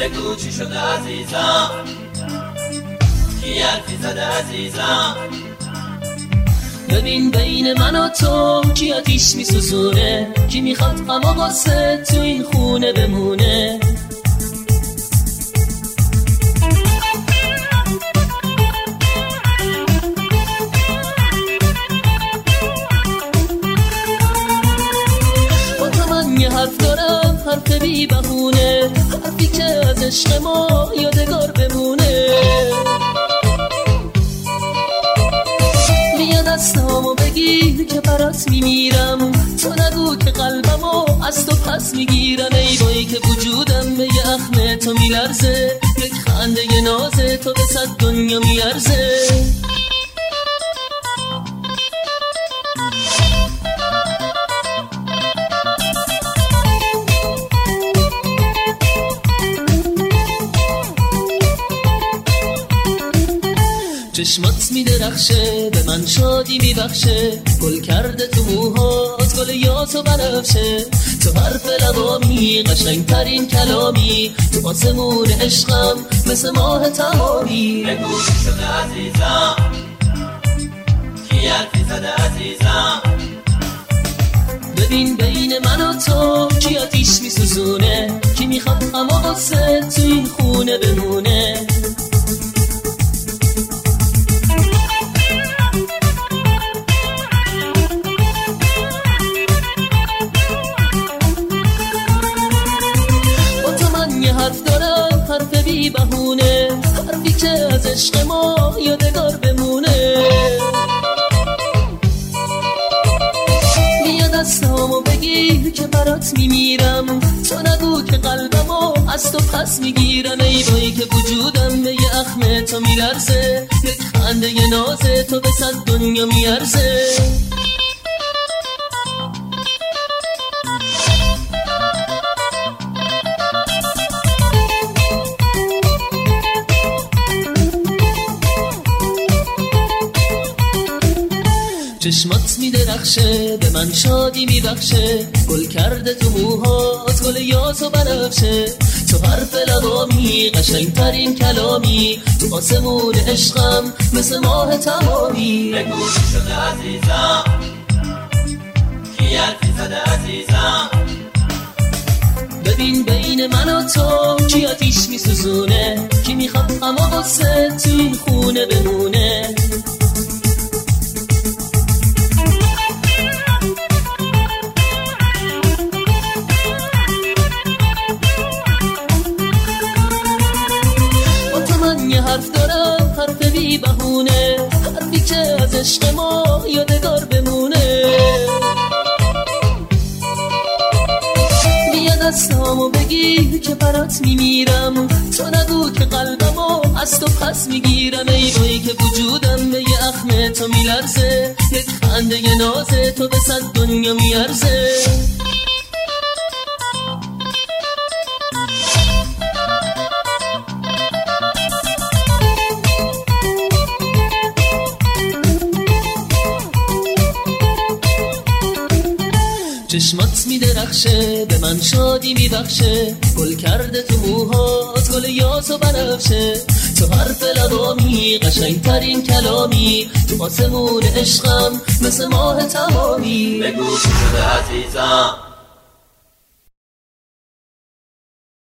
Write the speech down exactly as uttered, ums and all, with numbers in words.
بگو چی شده عزیزم، کی حرفی زده عزیزم. ببین بین من و تو کی آتیش میسوزونه، کی میخواد غم و غصه تو این خونه بمونه. با تو من یه حرف دارم، حرف بی بهونه، حرفی که از عشق ما یادگار بمونه. دستامو بگیر که برات میمیرم، تو نگو که قلبمو از تو پس میگیرم. ای بایی که وجودم به یه اخم تو میلرزه، یک خنده یه نازه تو به صد دنیا میارزه. چشمات میدرخشه به من شادی میبخشه، گل کرده تو موهات گل یاس و بنفشه. تو حرف لبامی قشنگ ترین کلامی، تو آسمون عشقم مثل ماه تمامی. بگو چی شده عزیزم، کی حرفی زده عزیزم. ببین بین من و تو کی آتیش میسوزونه، کی میخواد غم و غصه تو این خونه بمونه. حرف دارم حرف بی بهونه، حرفی که از عشق ما یادگار بمونه. بیا دستامو بگیر که برات میمیرم، تو نگو که قلبمو از تو پس میگیرم. ای بایی که وجودم به یه اخم تو میلرزه، یک خنده یه نازه تو به صد دنیا میارزه. چشمات میدرخشه به من شادی میبخشه، گل کرده تو موهات گل یاس و بنفشه. تو حرف لبامی قشنگ ترین کلامی، تو آسمون عشقم مثل ماه تمامی. بگو چی شده عزیزم، کی حرفی زده عزیزم. ببین بین من و تو کی آتیش میسوزونه، کی میخواد غم و غصه تو این خونه بمونه. یه حرف دارم حرف بی بهونه، حرفی که از عشق ما یادگار بمونه. بیا دستامو بگیر که برات میمیرم، تو نگو که قلبمو از تو پس میگیرم. ای بایی که وجودم به یه اخم تو میلرزه، یک خنده یه نازه تو به صد دنیا میارزه. چشمات میدرخشه به من شادی میبخشه، گل کرده تو موهات گل یاس و بنفشه. تو حرف لبامی قشنگ ترین کلامی، تو آسمون عشقم مثل ماه تمامی. بگو چی شده عزیزم،